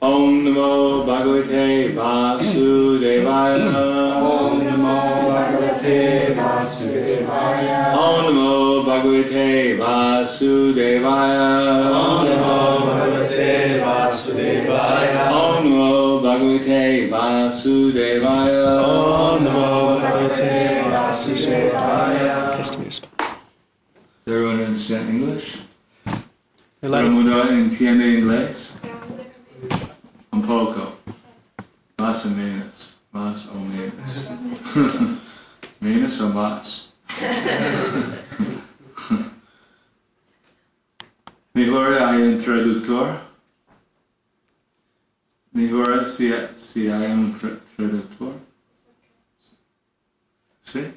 Om Namo Bhagavate Vasudevaya. Om Namo Bhagavate Vasudevaya. Om Namo Bhagavate Vasudevaya. Om Namo Bhagavate Vasudevaya. Om Namo Bhagavate Vasudevaya. Om Namo Bhagavate Vasudevaya. Does everyone understand English? Todo el mundo entiende inglés? Un poco. Más o menos. Más o menos. Menos o más. Mejor hay un traductor. Mejor si hay un traductor. ¿Sí?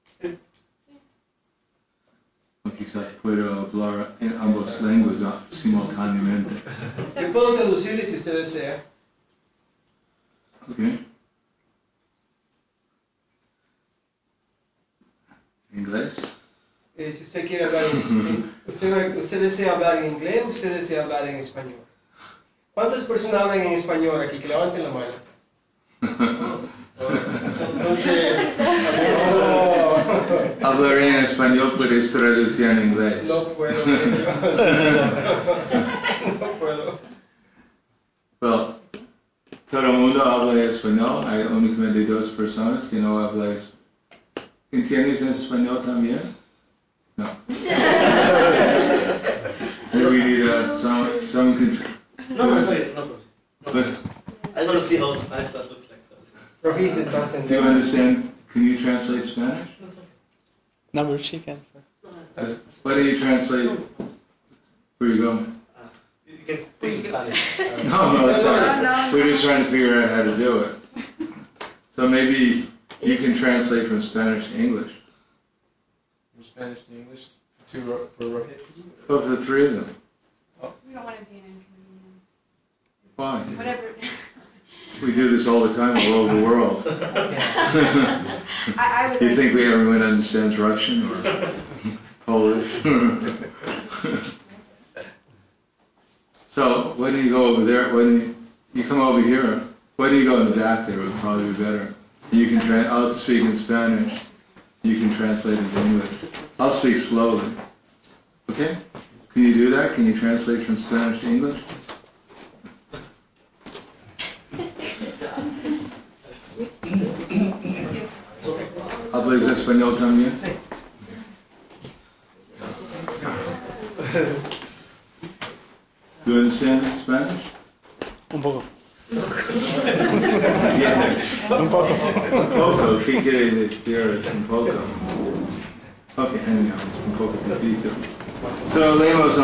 O quizás puedo hablar en ambas lenguas simultáneamente. Yo puedo traducirle si usted desea. Ok. ¿Inglés? Si usted quiere hablar usted desea hablar en inglés o usted desea hablar en español. ¿Cuántas personas hablan en español aquí? Que levanten la mano. Entonces, Hablaré en español, puedes traducir en inglés. no puedo. No puedo. Well, todo el mundo habla español, hay únicamente 2 personas que no hablan español. ¿Entiendes en español también? No. We need some control. No, no, sorry, no problem. I want to see how Spanish class looks like. So. Do you understand? Can you translate Spanish? Number chicken. Why don't you translate? Where are you going? You can speak in Spanish. No, sorry. No. We're just trying to figure out how to do it. So maybe you can translate from Spanish to English. From Spanish to English for Rohit. Oh, for the 3 of them. We don't want to be an inconvenience. Why? Whatever. We do this all the time all over the world. I would Do you like think everyone understands Russian or Polish? So, why don't you go over there? Why don't you come over here? Why don't you go in the back there? It would probably be better. You can I'll speak in Spanish. You can translate into English. I'll speak slowly. Okay? Can you do that? Can you translate from Spanish to English? ¿Hablas español también? Do you understand Spanish? Un poco. Yes. Un poco. Un poco. ¿Qué quiere decir un poco? Ok, anyhow, es un poco difícil. So, leemos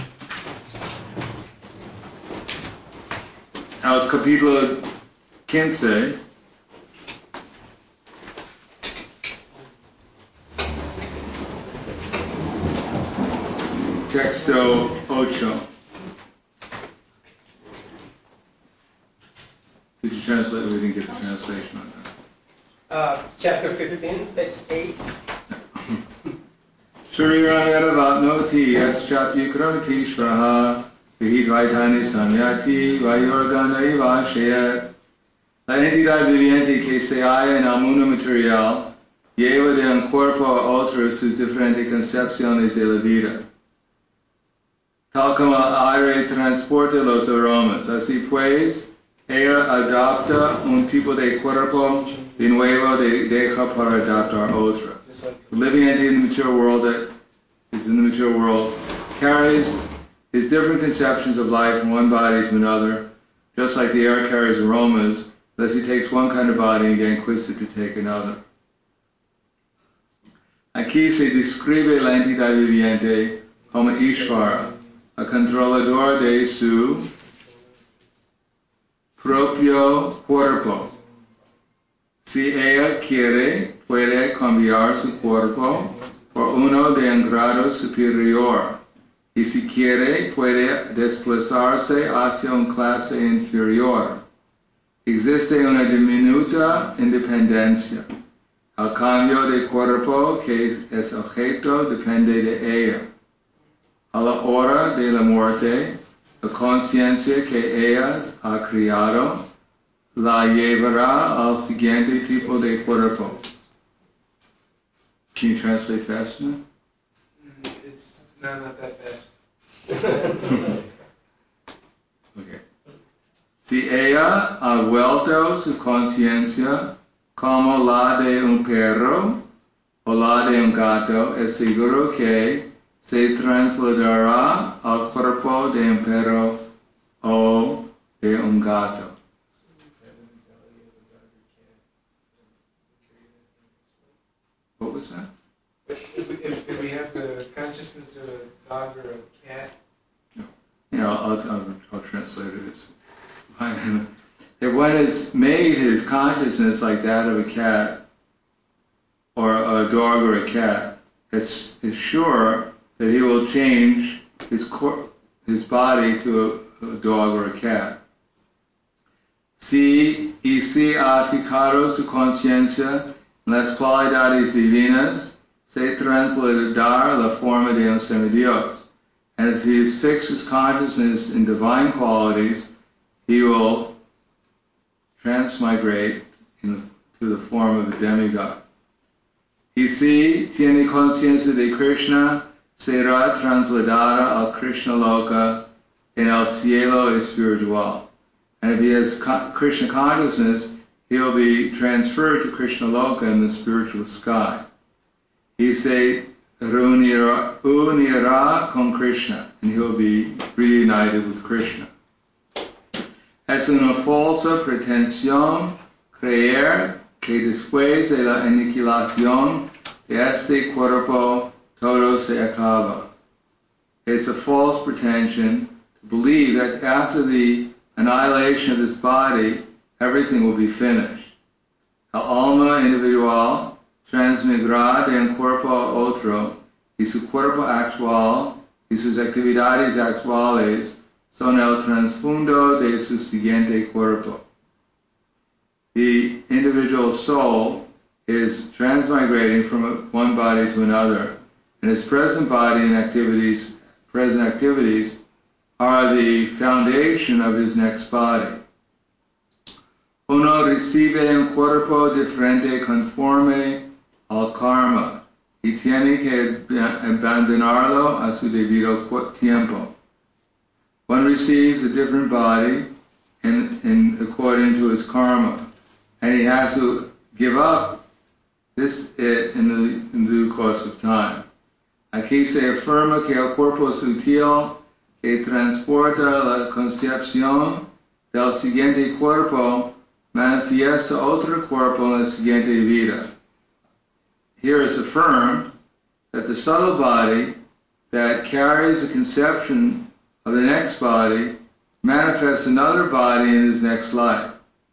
al capítulo 15. Texto 8. Did you translate? We didn't get the translation on that. Chapter 15, text 8. Shrirangadavagnoti yatschapyukramati shraha vihidvaitani samyati vayorganai vashayat. La entidad viviente que se halla en el mundo material lleva de un cuerpo a otro sus diferentes concepciones de la vida. Tal como el aire transporta los aromas, así pues, ella adapta un tipo de cuerpo de nuevo deja para adaptar otro. The living entity in the mature world that is in the mature world carries his different conceptions of life from one body to another, just like the air carries aromas, unless he takes one kind of body and again quits it to take another. Aquí se describe la entidad viviente como Ishvara, a controlador de su propio cuerpo. Si ella quiere, puede cambiar su cuerpo por uno de un grado superior. Y si quiere, puede desplazarse hacia una clase inferior. Existe una diminuta independencia. El cambio de cuerpo que es objeto depende de ella. A la hora de la muerte, la conciencia que ella ha creado la llevará al siguiente tipo de cuerpo. Can you translate fast enough? It's not that fast. Okay. Si ella ha vuelto su conciencia como la de un perro o la de un gato, es seguro que se trasladará al cuerpo de un perro o de un gato. What was that? If we have the consciousness of a dog or a cat, I'll translate it as if one has made his consciousness like that of a cat or a dog or a cat, it's sure that he will change his body to a dog or a cat. Si ha fijado su conciencia en las cualidades divinas, se trasladará la forma de un semidios. And as he has fixed his consciousness in divine qualities, he will transmigrate to the form of a demigod. Y si tiene conciencia de Krishna, será trasladada al Krishna Loka en el cielo espiritual. And if he has Krishna consciousness, he'll be transferred to Krishna Loka in the spiritual sky. He se unirá con Krishna, and he'll be reunited with Krishna. Es una falsa pretensión creer que después de la aniquilación de este cuerpo todo se acaba. It's a false pretension to believe that after the annihilation of this body, everything will be finished. El alma individual transmigra de un cuerpo a otro y su cuerpo actual y sus actividades actuales son el trasfondo de su siguiente cuerpo. The individual soul is transmigrating from one body to another, and its present body and present activities are the foundation of his next body. Uno recibe un cuerpo diferente conforme al karma y tiene que abandonarlo a su debido tiempo. One receives a different body in according to his karma, and he has to give up in due course of time. Aquí se afirma que el cuerpo sutil que transporta la concepción del siguiente cuerpo manifiesta otro cuerpo en la siguiente vida. Here is affirmed that the subtle body that carries the conception of the next body manifests another body in his next life.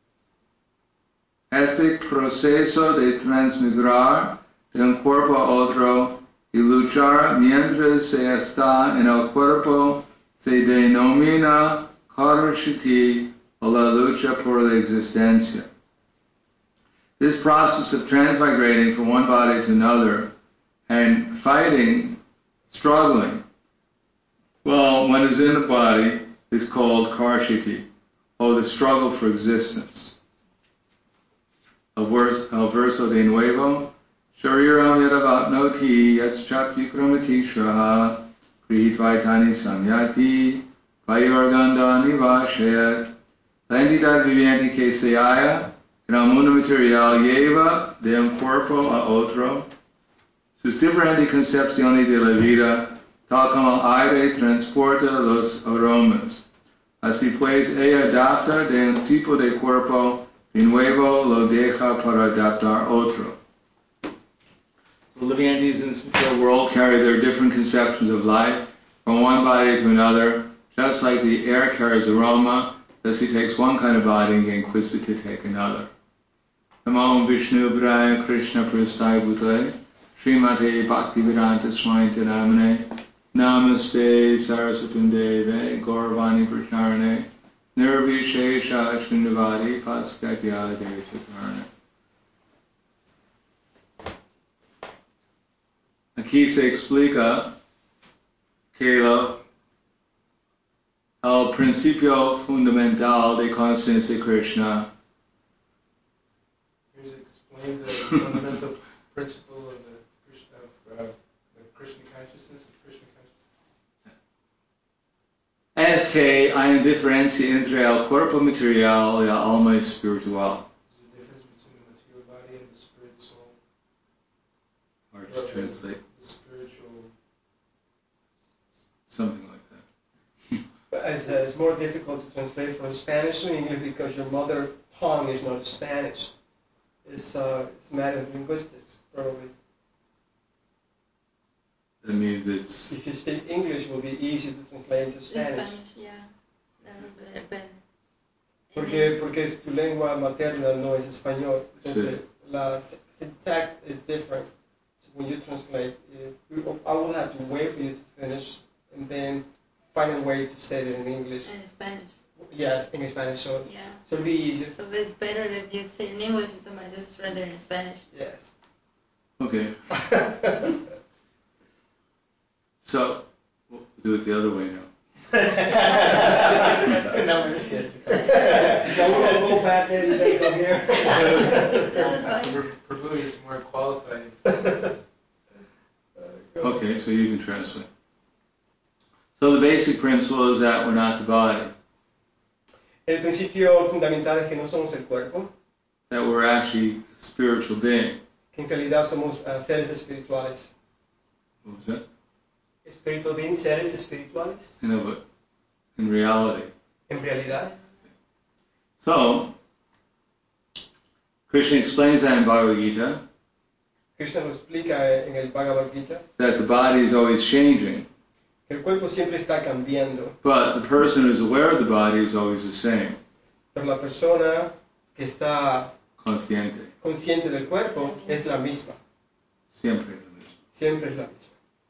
Este proceso de transmigrar de un cuerpo a otro y luchar mientras se está en el cuerpo se denomina karashiti o la lucha por la existencia. This process of transmigrating from one body to another and fighting, struggling, while one is in the body is called karshiti, or the struggle for existence. El verso de nuevo, Shariram yadavatnoti yatschap yukramati shraha prihitvaitani samyati vayorgandani vashayat. La entidad viviente que se halla en el mundo material lleva de un cuerpo a otro sus diferentes concepciones de la vida, tal como el aire transporta los aromas. Así pues, ella adapta de un tipo de cuerpo, de nuevo lo deja para adaptar otro. The living entities in this material world carry their different conceptions of life from one body to another, just like the air carries aroma. Thus he takes one kind of body and then quits it to take another. Namo Vishnu Padaya Krishna Prasthaya Bhutale Srimate Bhaktivedanta Swami Namane Namaste Saraswatam Deve Gauravani Pracharane Nirvishesha Shrindavadi Paskatya Desakarna. Aquí se explica que el principio fundamental de conciencia de Krishna. Here's explain the fundamental principle of the Krishna consciousness. Es que hay una diferencia entre el cuerpo material y el alma espiritual. There's a difference between the material body and the spirit soul. Hard to translate. The spiritual. Something like that. It's more difficult to translate from Spanish to English because your mother tongue is not Spanish. It's a matter of linguistics, probably. That means it's If you speak English, it will be easy to translate into Spanish. yeah. That would be better. Porque tu lengua materna no es español. Entonces, la syntax is different. So when you translate, I will have to wait for you to finish and then find a way to say it in English. In Spanish. Yes, in Spanish, so Yeah. it'll be easier. So it's better if you say in English and somebody just render in Spanish. Yes. okay. So we'll do it the other way now. Now maybe she has to come. I will go back there and then come here. That's fine. Prabhu is more qualified. Okay, so you can translate. So the basic principle is that we're not the body, El principio fundamental es que no somos el cuerpo, that we're actually a spiritual being. que en realidad somos seres espirituales. What was that? Espiritual being, seres espirituales, You know, but in reality. en realidad. So, Krishna explains that in Bhagavad Gita, Krishna lo explica en el Bhagavad Gita, that the body is always changing, que el cuerpo siempre está cambiando, but the person who's aware of the body is always the same, pero la persona que está consciente, consciente del cuerpo es la misma, siempre lo mismo. siempre es la misma.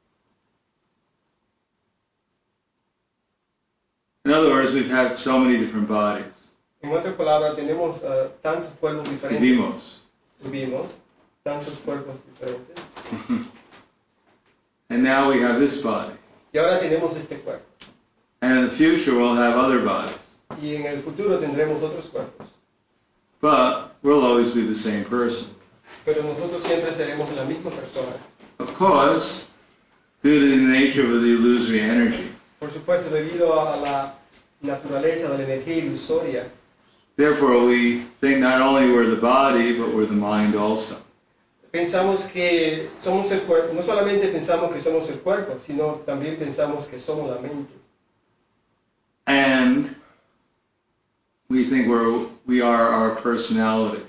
In other words, we've had so many different bodies. En otras palabras, tenemos tantos cuerpos diferentes, Vivimos. tantos cuerpos diferentes, And now we have this body. y ahora tenemos este cuerpo, And in the future we'll have other bodies. y en el futuro tendremos otros cuerpos, But we'll always be the same person. pero nosotros siempre seremos la misma persona. Of course, due to the nature of the illusory energy. Por supuesto, debido a la naturaleza de la energía ilusoria, Therefore, we think not only we're the body, but we're the mind also. pensamos que somos el cuerpo, no solamente pensamos que somos el cuerpo, sino también pensamos que somos la mente. And we think we are our personality.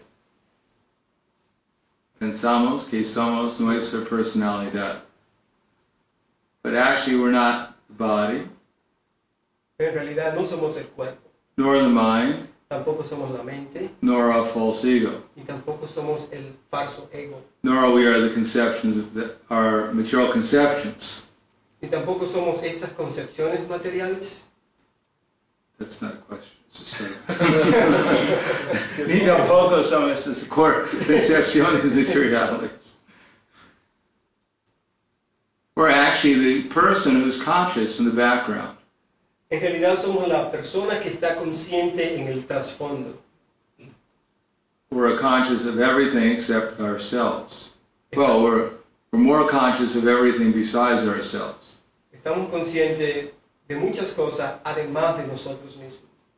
Pensamos que somos nuestra personalidad. But actually we're not the body, Pero en realidad no somos el cuerpo, nor the mind, tampoco somos la mente, nor our false ego. y tampoco somos el falso ego, Nor are we the conceptions of our material conceptions. y tampoco somos estas concepciones materiales. That's not a question, it's a statement. Ni tampoco somos esas concepciones materiales. We're actually the person who's conscious in the background. En realidad somos la persona que está consciente en el trasfondo. We're conscious of everything except ourselves. Well, we're more conscious of everything besides ourselves. Estamos conscientes de muchas cosas además de nosotros mismos.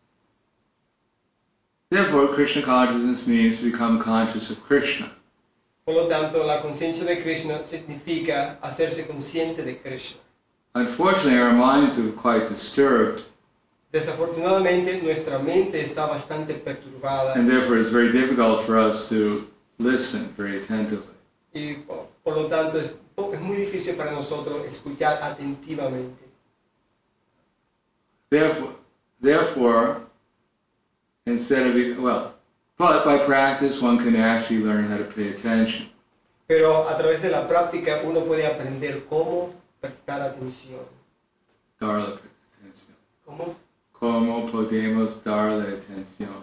Therefore, Krishna consciousness means to become conscious of Krishna. Por lo tanto, la conciencia de Krishna significa hacerse consciente de Krishna. Unfortunately, our minds are quite disturbed, Desafortunadamente, nuestra mente está bastante perturbada and therefore it's very difficult for us to listen very attentively. y por lo tanto es muy difícil para nosotros escuchar atentamente. Therefore, instead of but by practice one can actually learn how to pay attention. Pero a través de la práctica uno puede aprender cómo prestar atención. Darle atención. ¿Cómo? ¿Cómo podemos darle atención?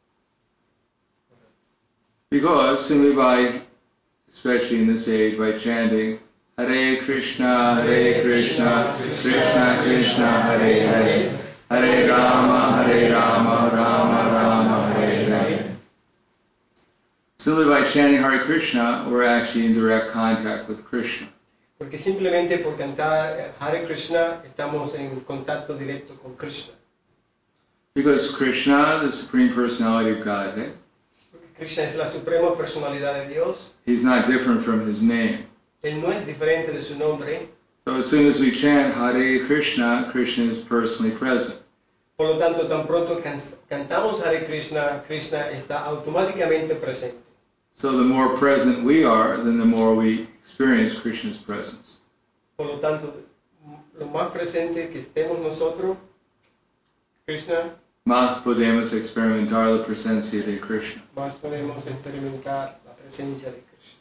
Because simply by, especially in this age, by chanting Hare Krishna, Krishna Krishna, Hare Hare, Hare Rama, Rama Rama, Hare Hare. Simply by chanting Hare Krishna, we're actually in direct contact with Krishna. Porque simplemente por cantar Hare Krishna estamos en contacto directo con Krishna. Because Krishna, the Supreme Personality of Godhead, Porque Krishna es la suprema personalidad de Dios. he's not different from his name. Él no es diferente de su nombre. So as soon as we chant Hare Krishna, Krishna is personally present. Por lo tanto, tan pronto cantamos Hare Krishna, Krishna está automáticamente presente. So the more present we are, then the more we experience Krishna's presence. Por lo tanto, lo más presente que estemos nosotros, Krishna, Más podemos experimentar la presencia de Krishna. más podemos experimentar la presencia de Krishna.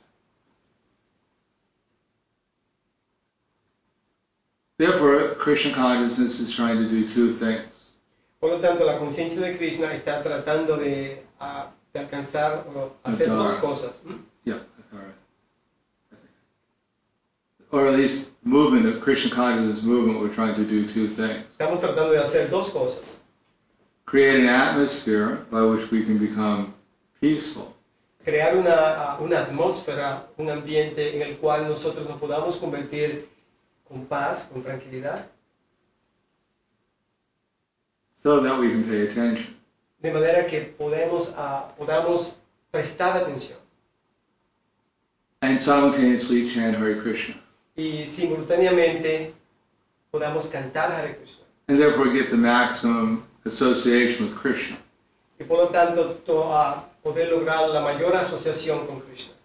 Therefore, Krishna consciousness is trying to do two things. Por lo tanto, la conciencia de Krishna está tratando de alcanzar o hacer dos cosas. Yeah, that's all right. Or at least movement of Krishna consciousness movement, we're trying to do two things. Estamos tratando de hacer dos cosas. Create an atmosphere by which we can become peaceful. Crear una atmósfera, un ambiente en el cual nosotros nos podamos convertir con paz, con tranquilidad, So that we can pay attention. de manera que podamos prestar atención And simultaneously chant Hare Krishna. y simultáneamente podamos cantar Hare Krishna. And therefore get the maximum association with Krishna. Y por lo tanto poder lograr la mayor asociación con Krishna.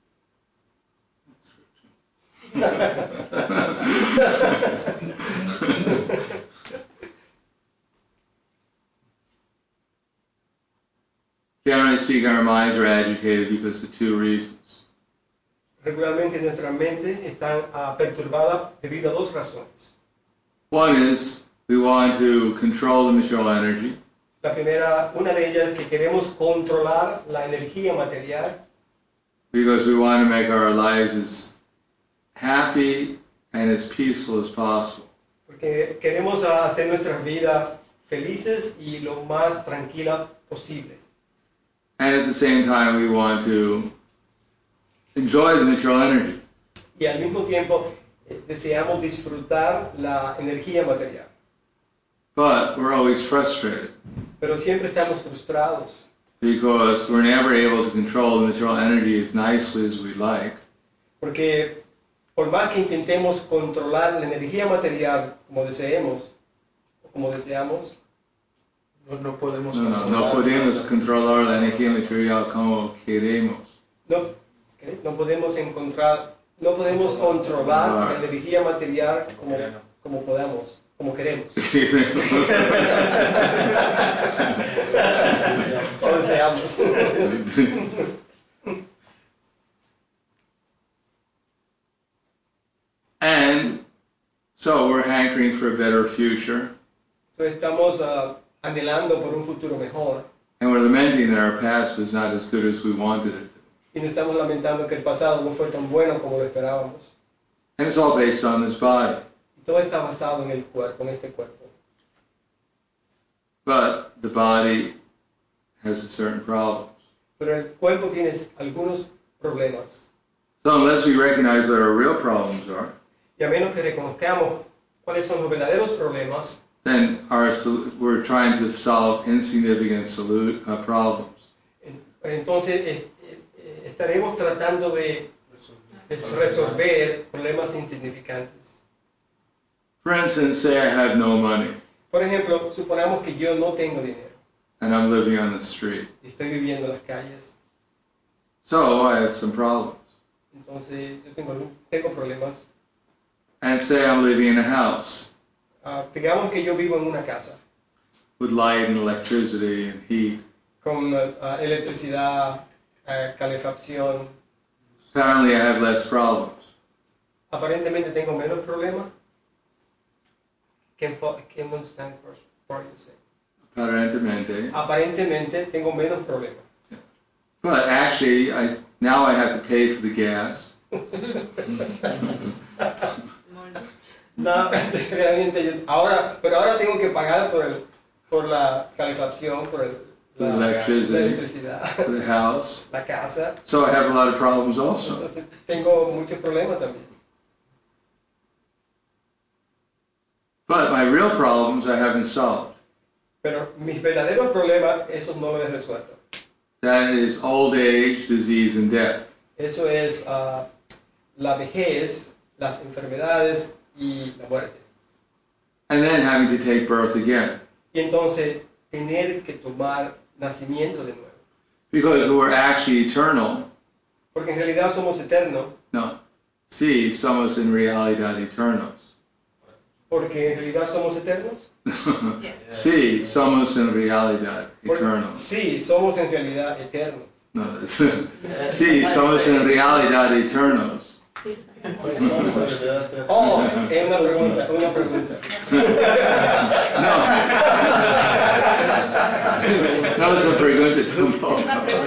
Generally speaking, our minds are agitated because of two reasons. Regularmente nuestra mente está perturbada debido a dos razones. One is we want to control the material energy, La primera, una de ellas es que queremos controlar la energía material because we want to make our lives as happy and as peaceful as possible. porque queremos hacer nuestras vidas felices y lo más tranquila posible. And at the same time, we want to enjoy the material energy. Y al mismo tiempo deseamos disfrutar la energía material. But we're always frustrated Pero siempre estamos frustrados because we're never able to control the material energy as nicely as we'd like. porque por más que intentemos controlar la energía material como deseemos o como deseamos, No podemos No podemos controlar la energía material como queremos. no podemos controlar la energía material como podamos, como queremos. O deseamos. And so we're hankering for a better future, So, estamos anhelando por un futuro mejor and we're lamenting that our past was not as good as we wanted it to. y nos estamos lamentando que el pasado no fue tan bueno como lo esperábamos. And it's all based on this body. Y todo está basado en el cuerpo, en este cuerpo. But the body has certain problems. Pero el cuerpo tiene algunos problemas. So unless we recognize what our real problems are, Y a menos que reconozcamos cuáles son los verdaderos problemas, then we're trying to solve insignificant problems. entonces estaremos tratando de resolver problemas insignificantes. For instance, say I have no money Por ejemplo, suponamos que yo no tengo dinero and I'm living on the street. y estoy viviendo en las calles. So I have some problems. Entonces yo tengo problemas. And say I'm living in a house Digamos que yo vivo en una casa with light and electricity and heat. con electricidad, calefacción. Apparently I have less problems. Aparentemente tengo menos problemas. Can understand first part you say. Aparentemente. Aparentemente tengo menos problemas. But actually, now I have to pay for the gas. No, realmente pero ahora tengo que pagar por la calefacción, por The la electricity, electricidad, for the house. la casa. So I have a lot of problems also. Entonces tengo muchos problemas también. But my real problems I haven't solved. Pero mis verdaderos problemas, esos no los he resuelto. That is old age, disease, and death. Eso es la vejez, las enfermedades y la muerte. And then having to take birth again. Y entonces tener que tomar nacimiento de nuevo. Because we're actually eternal. Porque en realidad somos eternos. No. Sí, somos en realidad eternos. Porque en realidad somos eternos. Sí, somos en realidad eternos. Sí, somos en realidad eternos. No, sí, somos en realidad eternos. Oh, es una pregunta. No es una pregunta tampoco.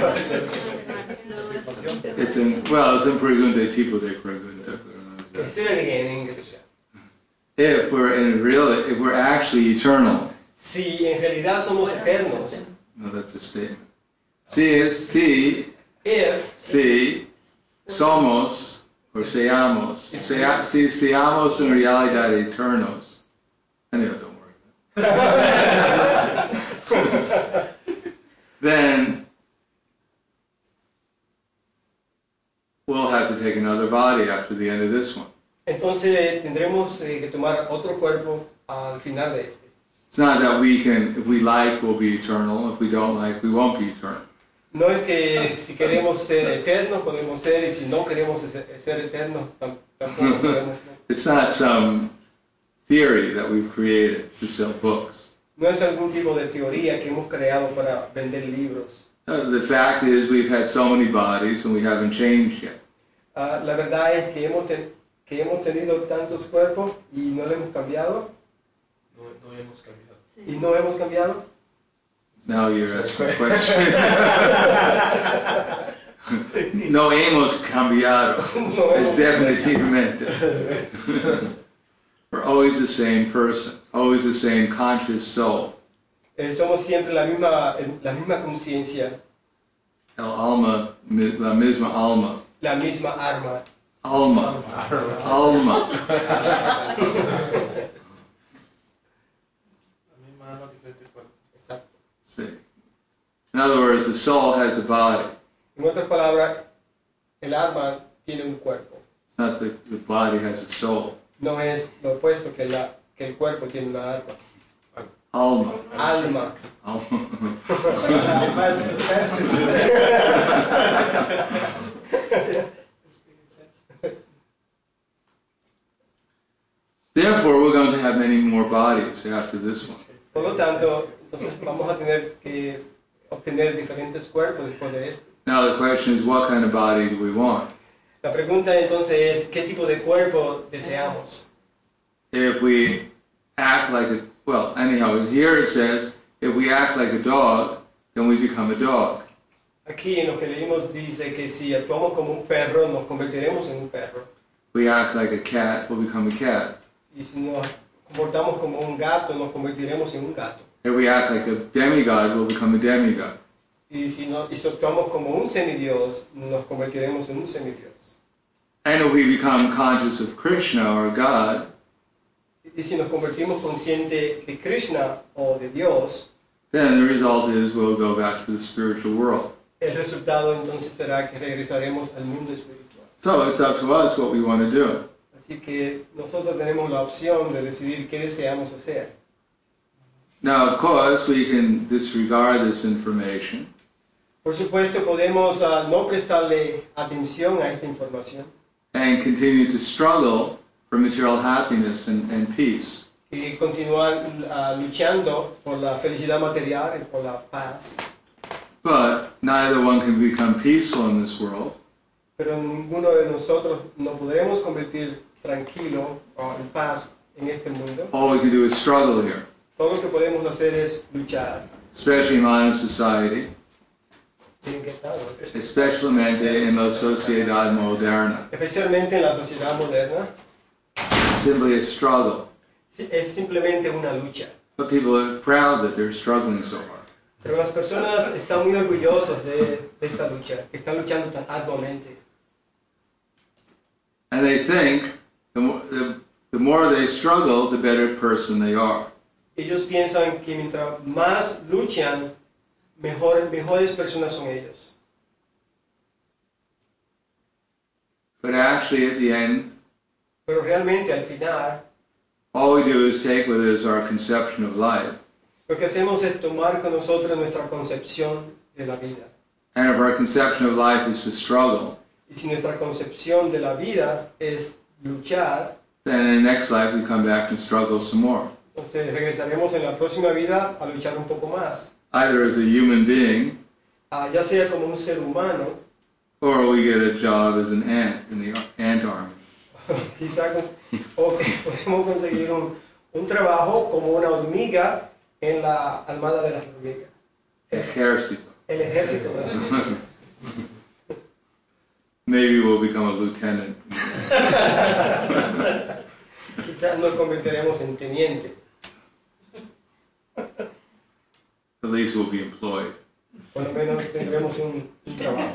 Es una pregunta tipo de pregunta. Say it again in English. If we're actually eternal. Si en realidad somos eternos. No, that's a statement. Sí, somos, o seamos, si seamos en realidad eternos. Anyway, don't worry. Then we'll have to take another body after the end of this one. Entonces tendremos que tomar otro cuerpo al final de este. It's not that if we like, we'll be eternal. If we don't like, we won't be eternal. No es que si queremos ser eternos podemos ser, y si no queremos ser eternos tampoco podemos. It's not some theory that we've created to sell books. No es algún tipo de teoría que hemos creado para vender libros. The fact is we've had so many bodies and we haven't changed yet. La verdad es que hemos tenido tantos cuerpos y no le hemos cambiado. No hemos cambiado. ¿Y no hemos cambiado? Now you're asking a question. No hemos cambiado. It's definitivamente. We're always the same person, always the same conscious soul. Somos siempre la misma conciencia, El alma, la misma alma. la misma arma. Alma. Exacto. See. In other words, the soul has a body. En otras palabras, el alma tiene un cuerpo. It's not that the body has a soul. No es lo opuesto que el cuerpo tiene una alma. Alma. Alma. Therefore, we're going to have many more bodies after this one. Por lo tanto, entonces vamos a tener que obtener diferentes cuerpos después de esto. Now the question is, what kind of body do we want? La pregunta entonces es, ¿qué tipo de cuerpo deseamos? If we act like anyhow, here it says, if we act like a dog, then we become a dog. Aquí en lo que leímos dice que si actuamos como un perro, nos convertiremos en un perro. We act like a cat, we'll become a cat. Y si nos comportamos como un gato, nos convertiremos en un gato. If we act like a demigod, we'll become a demigod. Y si actuamos como un semidios, nos convertiremos en un semidios. And if we become conscious of Krishna or God, Y si nos convertimos conscientes de Krishna o de Dios, then the result is we'll go back to the spiritual world. el resultado entonces será que regresaremos al mundo espiritual. So it's up to us what we want to do. Así que nosotros tenemos la opción de decidir qué deseamos hacer. Now, of course, we can disregard this information Por supuesto, podemos no prestarle atención a esta información and continue to struggle for material happiness and peace. y continuar luchando por la felicidad material y por la paz. But neither one can become peaceful in this world Pero ninguno de nosotros nos podremos convertir tranquilo o en paz en este mundo. all we can do is struggle here, Todo lo que podemos hacer es luchar. especially in modern society, ¿En qué estado? especialmente en la sociedad moderna. Especialmente en la sociedad moderna. simply a struggle. Es simplemente una lucha. But people are proud that they're struggling so hard. Pero las personas están muy orgullosas de esta lucha, que están luchando tan arduamente. And they think the more they struggle, the better person they are. Ellos piensan que mientras más luchan, mejores personas son ellos. But actually, at the end, Pero realmente al final, all we do is take what is our conception of life. lo que hacemos es tomar con nosotros nuestra concepción de la vida. And if our conception of life is to struggle, Y si nuestra concepción de la vida es luchar, then in the next life we come back and struggle some more. entonces regresaremos en la próxima vida a luchar un poco más. Either as a human being, Ya sea como un ser humano, or we get a job as an ant in the ant army. quizá o que podemos conseguir un trabajo como una hormiga en la armada de las hormigas. Ejército. El ejército de las hormigas. Maybe we'll become a lieutenant. Quizás nos convertiremos en teniente. At least we'll be employed. Por lo menos tendremos un trabajo.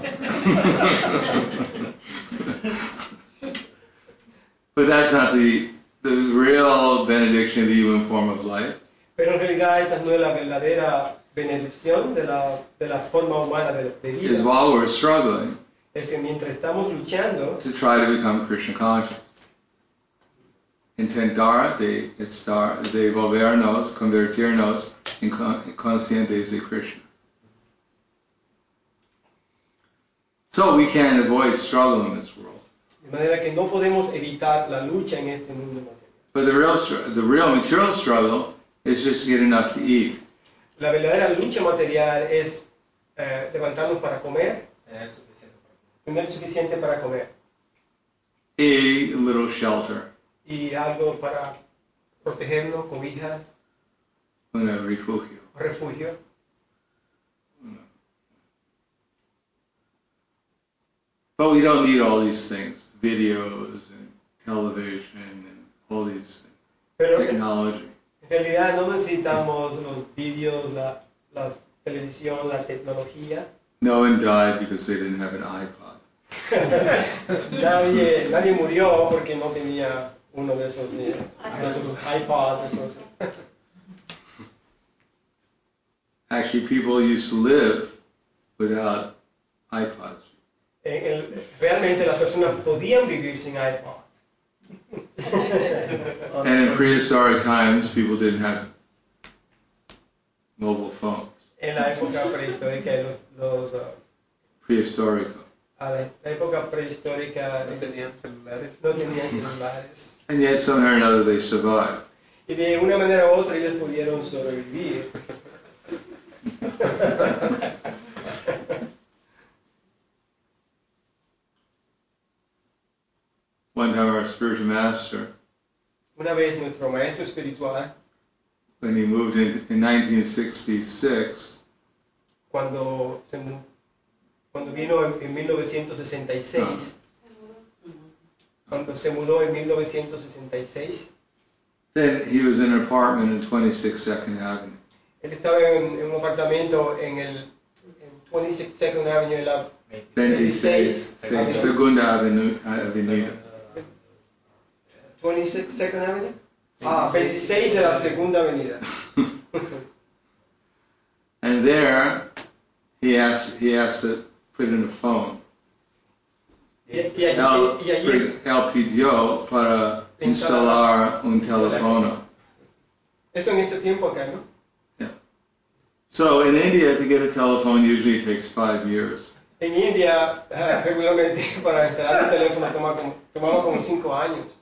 But that's not the real benediction of the human form of life. Pero en realidad esa no es la verdadera benedicción de la forma humana de Is vida. while we're struggling Es que mientras estamos luchando, to try to become Krishna conscious. Intentar de volvernos, convertirnos en conscientes de Krishna. So we can't avoid struggle in this world. de manera que no podemos evitar la lucha en este mundo material. But the real material struggle is just to get enough to eat. La verdadera lucha material es levantarnos para comer, tener suficiente para comer A little shelter, y algo para protegernos, cobijas, un refugio. refugio. But we don't need all these things, videos and television and all these things, Pero technology. en realidad no necesitamos los vídeos, la televisión, la tecnología. No one died because they didn't have an iPod. Nadie murió porque no tenía uno de esos iPods. Esos. Actually, people used to live without iPods. Realmente las personas podían vivir sin iPod. And in prehistoric times, people didn't have mobile phones. En la época prehistórica, Prehistorico. la época prehistórica No tenían celulares. no tenían celulares. And yet, somehow or another, they survived. Y de una manera u otra ellos pudieron sobrevivir. One time, our spiritual master, Una vez nuestro maestro espiritual, when he moved in 1966, cuando vino en 1966, cuando se mudó en 1966, then he was in an apartment in 26 Second Avenue. él estaba en un apartamento en 26 Second Avenue, en la 26 Segunda Avenida. 26 Second Avenue? 26 de la Segunda Avenida. And there, he asked to put in a phone. Y allí Él pidió para instalar un teléfono. eso en este tiempo acá, ¿no? So in India, to get a telephone usually takes 5 years. En India, regularmente para instalar un teléfono tomaba como 5 años.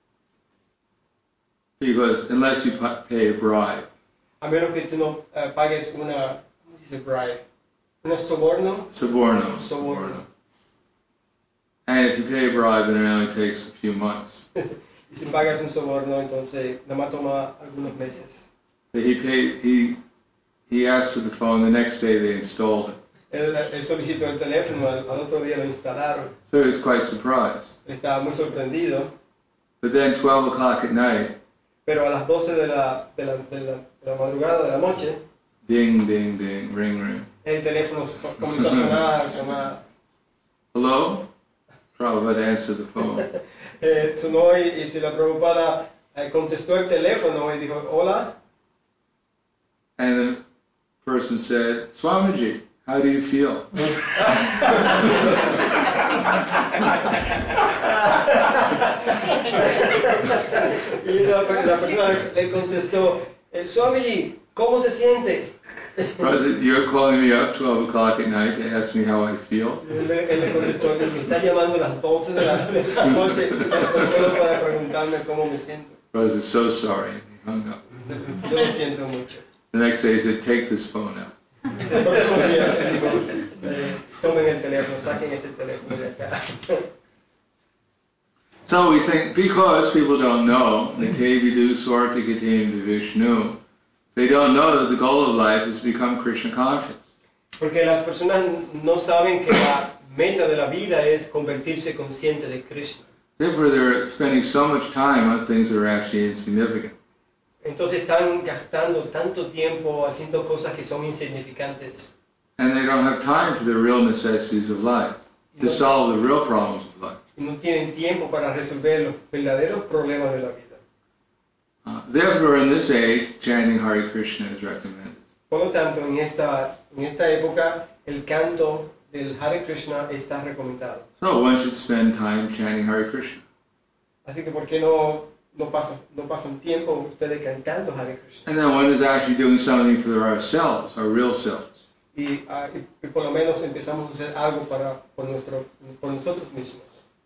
Because unless you pay a bribe. A menos que tú no pagues una, ¿cómo se dice bribe? ¿Un soborno? Soborno. And if you pay a bribe, then it only takes a few months. Y si pagas un soborno, entonces nada más toma algunos meses. But he asked for the phone, the next day they installed it. Él solicitó el teléfono, al otro día lo instalaron. So he was quite surprised. Él estaba muy sorprendido. But then 12 o'clock at night, Pero a las 12 de la madrugada de la noche, ding, ding, ding, ring, ring. el teléfono comenzó a sonar. Hello? Prabhupada answered the phone. Sonó y si la Prabhupada contestó el teléfono y dijo, hola. And the person said, Swamiji, how do you feel? Y la persona le contestó, Swamiji, ¿cómo se siente? Prabhupada, you're calling me up 12 o'clock at night to ask me how I feel? Y él le contestó, me está llamando a las 12 de la noche solo para preguntarme cómo me siento. Prabhupada said, so sorry. And he hung up. Yo lo siento mucho. The next day he said, take this phone out. El próximo día dijo, tomen el teléfono, saquen este teléfono de acá. So we think, because people don't know, Nitya Vidu Swarta Gatim Vishnu, they don't know that the goal of life is to become Krishna conscious. Porque las personas no saben que la meta de la vida es convertirse consciente de Krishna. Therefore, they're spending so much time on things that are actually insignificant. Entonces están gastando tanto tiempo haciendo cosas que son insignificantes. And they don't have time for the real necessities of life, to solve the real problems of life. Y no tienen tiempo para resolver los verdaderos problemas de la vida. Therefore, in this age, chanting Hare Krishna is recommended. Por lo tanto, en esta época, el canto del Hare Krishna está recomendado. So one should spend time chanting Hare Krishna. Así que, ¿por qué no pasan tiempo ustedes cantando Hare Krishna? And then one is actually doing something for ourselves, our real selves. Y por lo menos empezamos a hacer algo por nosotros mismos.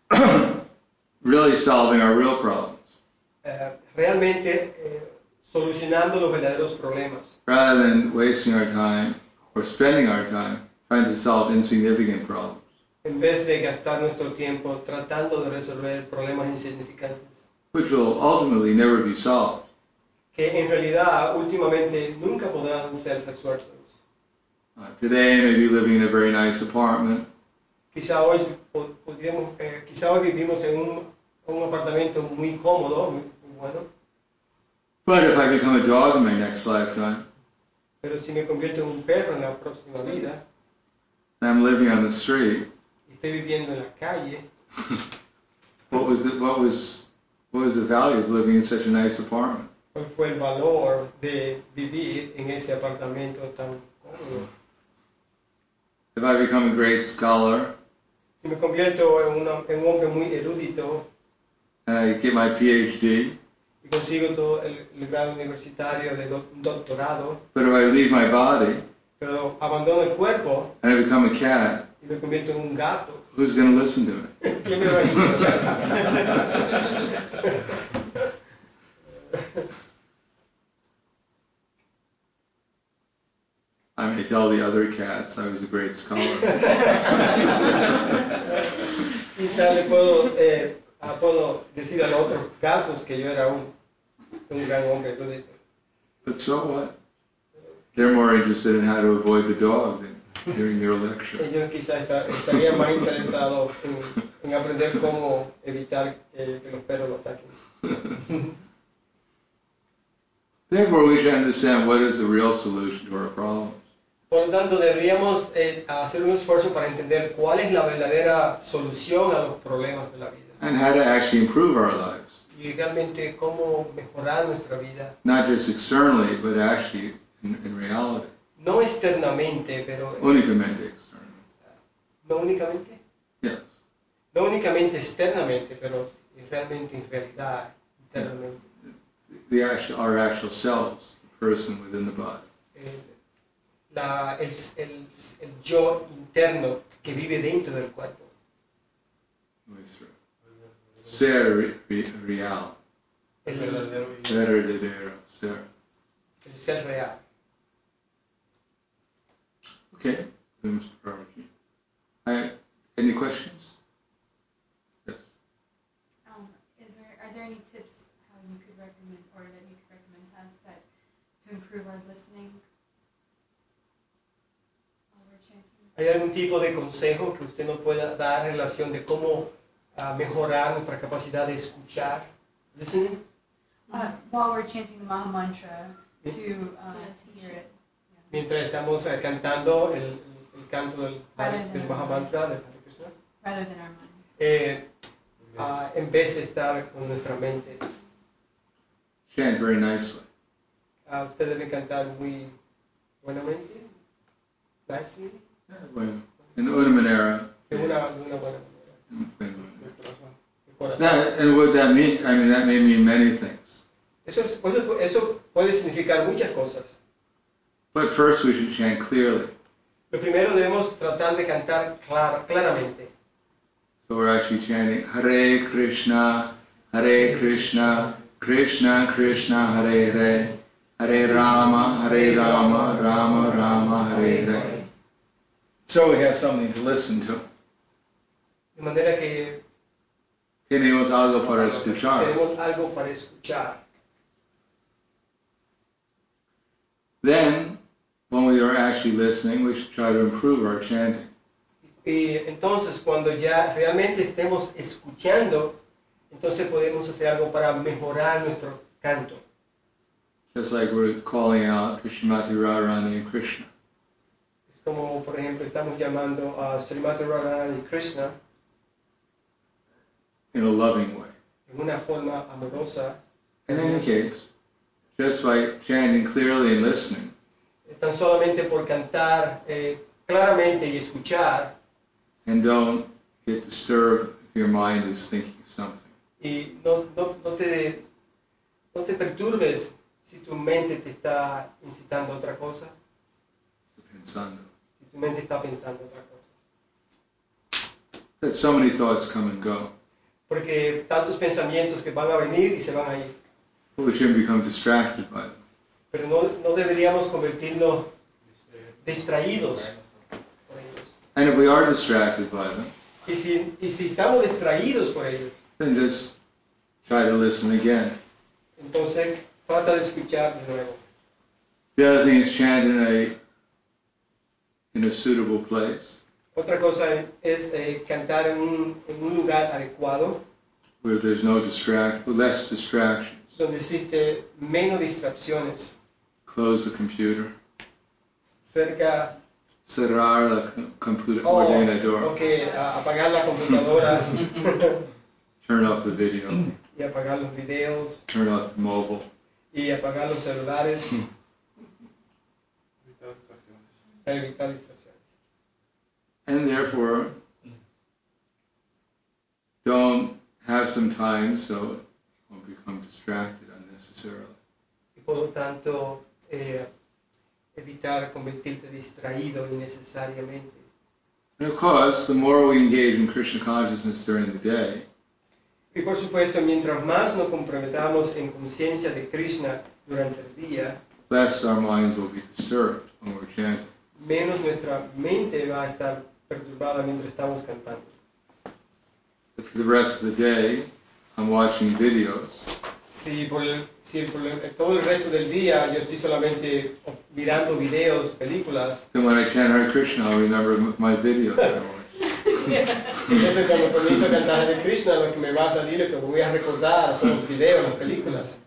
Really solving our real problems. Realmente solucionando los verdaderos problemas. Rather than wasting our time or spending our time trying to solve insignificant problems. En vez de gastar nuestro tiempo tratando de resolver problemas insignificantes. Which will ultimately never be solved. Que en realidad últimamente nunca podrán ser resueltos. Today, maybe living in a very nice apartment. Quizá hoy vivimos en un apartamento muy cómodo, muy bueno. But if I become a dog in my next lifetime, Pero si me convierto en un perro en la próxima vida, and I'm living on the street, y estoy viviendo en la calle, what was the value of living in such a nice apartment? ¿cuál fue el valor de vivir en ese apartamento tan cómodo? If I become a great scholar, Si me convierto en un hombre muy erudito and I get my PhD, y consigo todo el grado universitario de doctorado, but if I leave my body pero abandono el cuerpo and I become a cat, y me convierto en un gato, who's going to listen to me? ¿quién me va a escuchar? I may tell the other cats I was a great scholar. Quizá le puedo decir a los otros gatos que yo era un gran hombre erudito. But so what? They're more interested in how to avoid the dog than hearing your lecture. Ellos quizá estarían más interesados en aprender cómo evitar que los perros lo ataquen. Therefore, we should understand what is the real solution to our problems. Por lo tanto, deberíamos hacer un esfuerzo para entender cuál es la verdadera solución a los problemas de la vida. And how to actually improve our lives. Y realmente cómo mejorar nuestra vida. Not just externally, but actually in reality. No externamente, pero... Únicamente externally. ¿No únicamente? Yes. No únicamente externamente, pero realmente en realidad internamente. Our actual selves, the person within the body. El yo interno que vive dentro del cuerpo. Ser real. El Verdadero ser. ser real. Okay. Mr. Parvati. Any questions? Yes. Are there any tips how you could recommend, or that you could recommend to us that to improve our listening while we're chanting? ¿Hay algún tipo de consejo que usted nos pueda dar en relación de cómo mejorar nuestra capacidad de escuchar listening. While we're chanting the Maha Mantra, to hear it. Mientras estamos cantando el canto del Mahamantra de Hare Krishna. Rather than our minds. En vez de estar con nuestra mente. Chant very nicely. Usted debe cantar muy buenamente. Nicely. Yeah, bueno. In the manera. De una buena manera. And what that mean? I mean, that may mean many things. Eso puede significar muchas cosas. But first we should chant clearly. Lo primero debemos tratar de cantar claramente. So we're actually chanting Hare Krishna, Krishna Krishna, Hare Hare, Hare Rama, Rama Rama, Hare Hare. So we have something to listen to. De manera que Tenemos algo para escuchar. tenemos algo para escuchar. Then, when we are actually listening, we should try to improve our chanting. Y entonces cuando ya realmente estemos escuchando, entonces podemos hacer algo para mejorar nuestro canto. Just like we're calling out to Srimati Radharani and Krishna. Es como, por ejemplo, estamos llamando a Srimati Radharani y Krishna In a loving way. en una forma amorosa. In any case, just by chanting clearly and listening, Tan solamente por cantar claramente y escuchar, and don't get disturbed if your mind is thinking something. y no te perturbes si tu mente te está incitando a otra cosa, Pensando. si tu mente está pensando otra cosa. That so many thoughts come and go. Porque tantos pensamientos que van a venir y se van a ir. But we shouldn't become distracted by them. Pero no deberíamos convertirnos distraídos por ellos. And if we are distracted by them, Y si estamos distraídos por ellos, then just try to listen again. entonces trata de escuchar de nuevo. The other thing is chant in a suitable place Otra cosa es cantar en un lugar adecuado, where there's less distractions. donde existe menos distracciones. Close the computer. Cerca, Cerrar la ordenador. apagar la computadora Turn off the video. y apagar los videos Turn off the mobile. y apagar los celulares para evitar distracciones. And therefore, don't have some time so you won't become distracted unnecessarily. Y por lo tanto, evitar convertirte distraído innecesariamente. And of course, the more we engage in Krishna consciousness during the day, Y por supuesto, mientras más nos comprometamos en conciencia de Krishna durante el día, less our minds will be disturbed when we're chanting. menos nuestra mente va a estar perturbada mientras estamos cantando. If for the rest of the day I'm watching videos, Si todo el resto del día yo estoy solamente mirando videos, películas, then when I chant Hare Krishna, I'll remember my videos I watched. entonces cuando comienzo a cantar Hare Krishna, lo que me va a salir, lo que voy a recordar son los videos, las películas.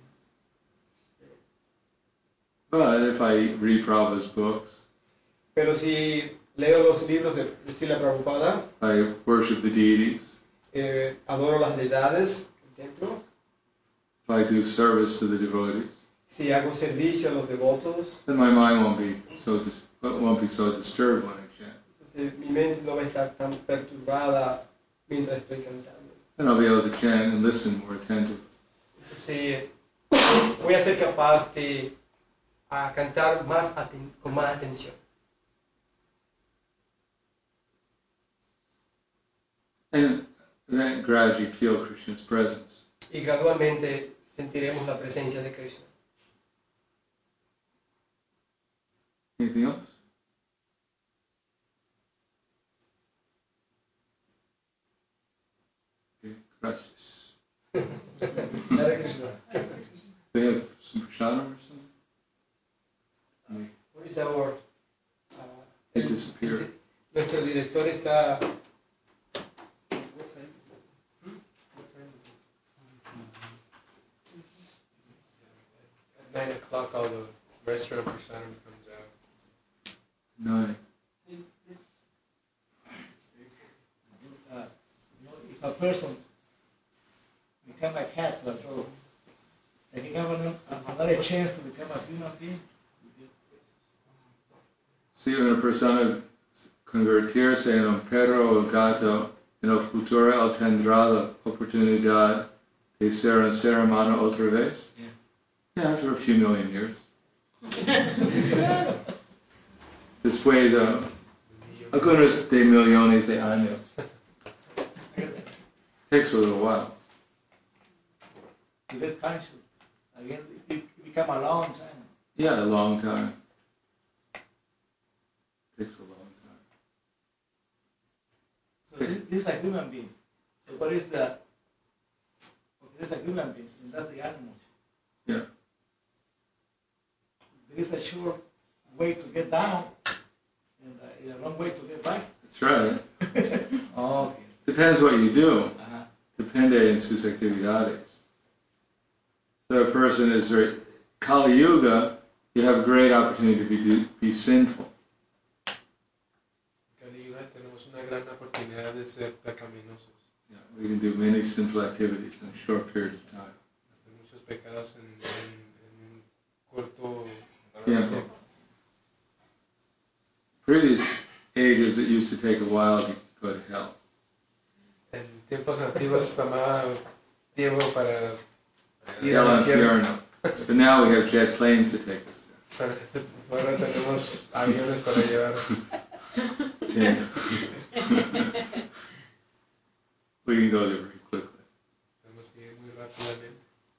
But if I read Prabhupada's books, Pero si leo los libros de Srila Prabhupada, I worship the deities, adoro las deidades dentro, if I do service to the devotees, si hago servicio a los devotos, then my mind won't be so disturbed when I chant. entonces mi mente no va a estar tan perturbada mientras estoy cantando. Then I'll be able to chant and listen more attentively. Entonces voy a ser capaz de cantar con más atención. And then gradually feel Krishna's presence. Y gradualmente sentiremos la presencia de Krishna. Anything else? Okay, gracias. Hare Krishna. They have some prasadam or something? What is our, It disappeared. nuestro director está... 9 o'clock, all the restaurant personnel comes out. 9. If a person become a cat or a dog, they can have another chance to become a human being. Si una persona convertirse en un perro o gato, en el futuro él tendrá la oportunidad de ser un ser humano otra vez? Yeah, after a few million years. Después de algunos de millones de años. Takes a little while. To get conscious. Again, it become a long time. Yeah, a long time. Takes a long time. So this is a human being. So what is the? Okay, this is a human being, and that's the animals. Yeah. There is a short way to get down, and a long way to get back. That's right. Okay. Depends what you do. Uh-huh. Depende en sus actividades. So a person is very Kali Yuga, you have a great opportunity to be sinful. Kali Yuga tenemos una gran oportunidad de ser pecaminosos. Yeah, we can do many sinful activities in a short period of time. Hacer muchos pecados en un corto Tiempo. Previous ages, it used to take a while to go to hell. En tiempos antiguos tomaba tiempo para ir Hell al and infierno. Inferno. But now we have jet planes to take us Ahora tenemos aviones para llevar. there. We can go there very quickly. Tenemos que ir muy rápidamente.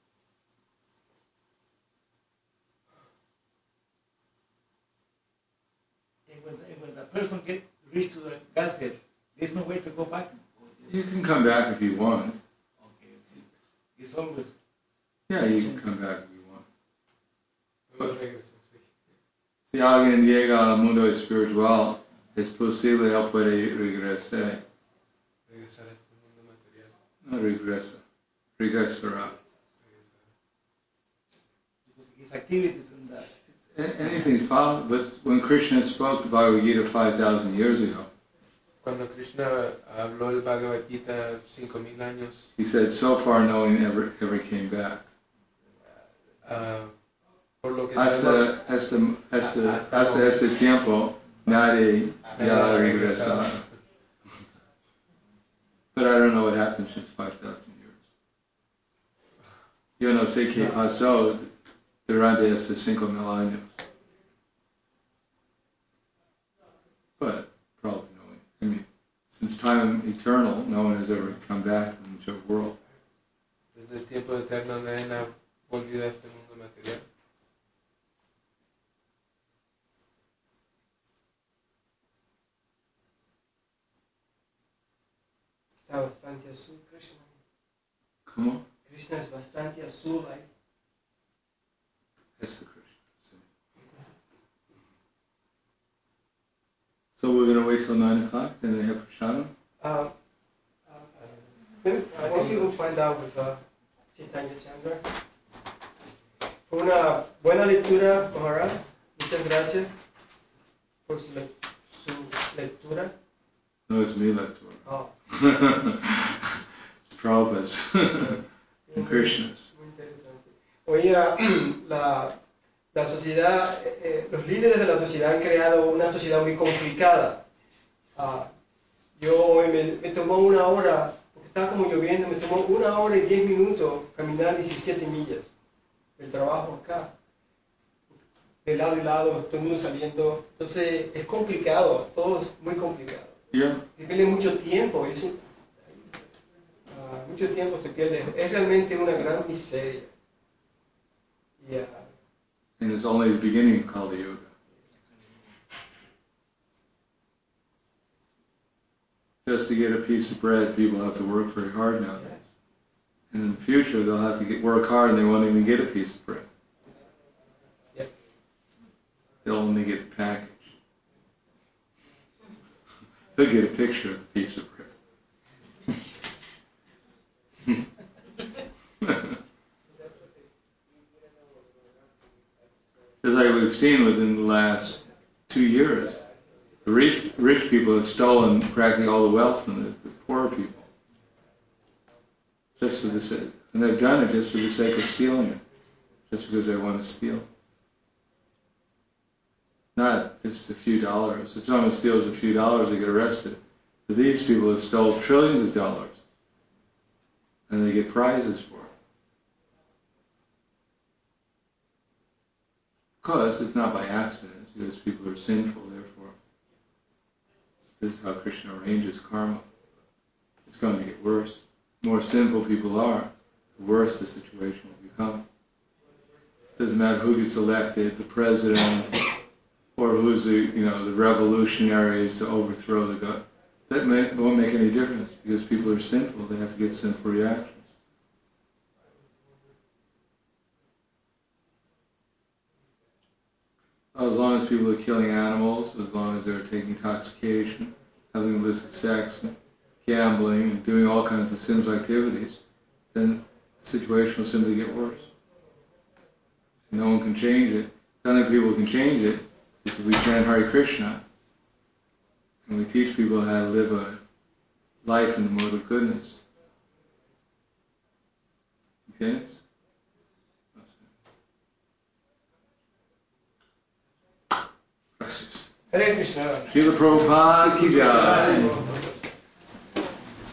And when the person reach to the Godhead, there's no way to go back. You can come back if you want. Okay, it's always. Yeah, you can come back if you want. Luego regreso, sí. Si alguien llega al mundo espiritual, es posible él puede regresar. Regresar a este mundo material. No regresa. Regresará. Because his activities in that. Anything's possible, but when Krishna spoke the Bhagavad Gita 5,000 years ago, Cuando Krishna habló el Bhagavad Gita 5,000 años, he said, so far no one ever came back. por lo que sabemos, Hasta este tiempo, nadie ya ha regresado. But I don't know what happened since 5,000 years. Yo no sé qué pasó durante estos 5,000 años. But probably no one. I mean, since time eternal, no one has ever come back into the world. desde el tiempo eterno nadie ha volvido a este mundo material. Está bastante azul Krishna. ¿Cómo? Krishna es bastante azul ahí. That's the Krishna. So we're going to wait till 9 o'clock, then they have prasadam? I want you to find out with Chaitanya Chandra. Fue una buena lectura, Maharaj. Muchas gracias por su lectura. No, it's me lector. Oh, It's Prabhupada's and Krishna's. muy interesante. Oiga, la sociedad, los líderes de la sociedad han creado una sociedad muy complicada. Yo hoy me tomó una hora, porque estaba como lloviendo, me tomó 1 hora y 10 minutos caminar 17 millas del trabajo acá. De lado y lado, todo el mundo saliendo. Entonces es complicado, todo es muy complicado. Yeah. Se pierde mucho tiempo, mucho tiempo se pierde. Es realmente una gran miseria. Y, And it's only the beginning of Kali Yuga. Just to get a piece of bread, people have to work very hard nowadays. And in the future, they'll have to work hard and they won't even get a piece of bread. yeah. They'll only get the package. They'll get a picture of the piece of bread. years. The rich people have stolen practically all the wealth from the poorer people. Just for the sake, and they've done it just for the sake of stealing it. Just because they want to steal. Not just a few dollars. If someone steals a few dollars, they get arrested. But these people have stolen trillions of dollars. And they get prizes for it. Because it's not by accident. It's because people are sinful, therefore. This is how Krishna arranges karma. It's going to get worse. The more sinful people are, the worse the situation will become. It doesn't matter who gets elected, the president, or who's the revolutionaries to overthrow the government. That won't make any difference because people are sinful. They have to get sinful reactions. As long as people are killing animals, as long as they're taking intoxication, having illicit sex, gambling, and doing all kinds of sinful activities, then the situation will simply get worse. No one can change it. The only people who can change it is if we chant Hare Krishna and we teach people how to live a life in the mode of goodness. Okay? Gracias. Hare Krishna. Srila Prabhupada ki jai.